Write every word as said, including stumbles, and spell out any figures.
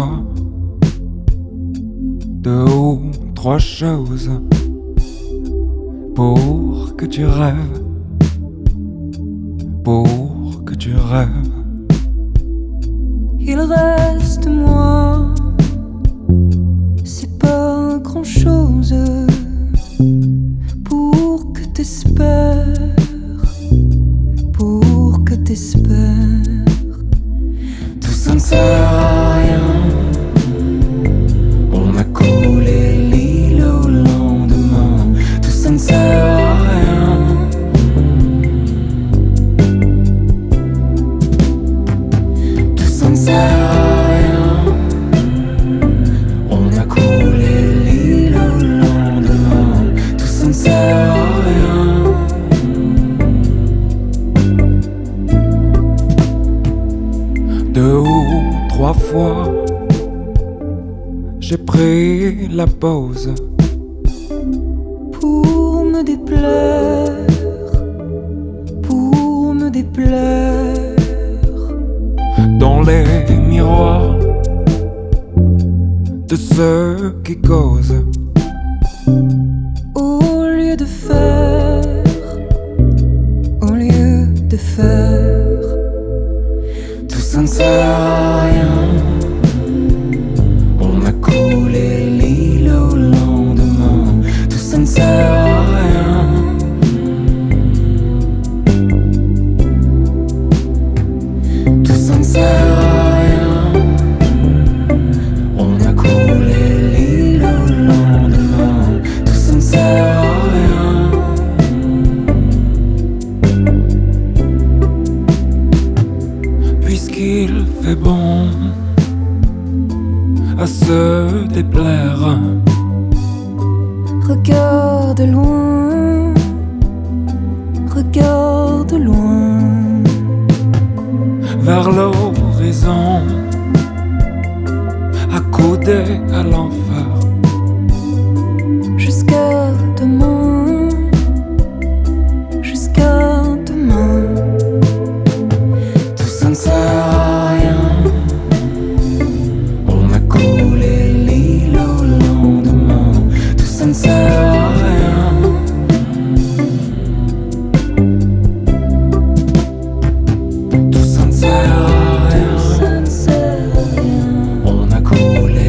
fois deux ou trois choses pour que tu rêves, pour que tu rêves. Il reste moi, c'est pas grand chose pour que t'espères, pour que t'espères. Tout ça ne sert à rien. On a coulé l'île au lendemain. Tout ça ne sert à rien. Tout ça ne sert à rien. On a coulé l'île au lendemain. Tout ça ne sert à rien. Deux ou trois fois, j'ai pris la pause pour me déplaire, pour me déplaire. dans les miroirs de ceux qui causent. Au lieu de faire, au lieu de faire. Tout ça ne sert à rien. On a coulé l'île au lendemain. Tout ça ne sert à rien. Tout ça ne sert à rien. On a coulé l'île au lendemain. Tout ça ne sert à rien. Puisqu'il fait bon à se déplaire, Regarde loin, regarde loin. vers l'horizon, accoudé à l'enfer. Jusqu'à demain, jusqu'à demain. Tout ça ne sert à rien. On a coulé l'île au lendemain. Tout ça ne sert à rien. Tout ça ne sert à rien. Ça ne sert à rien. On a coulé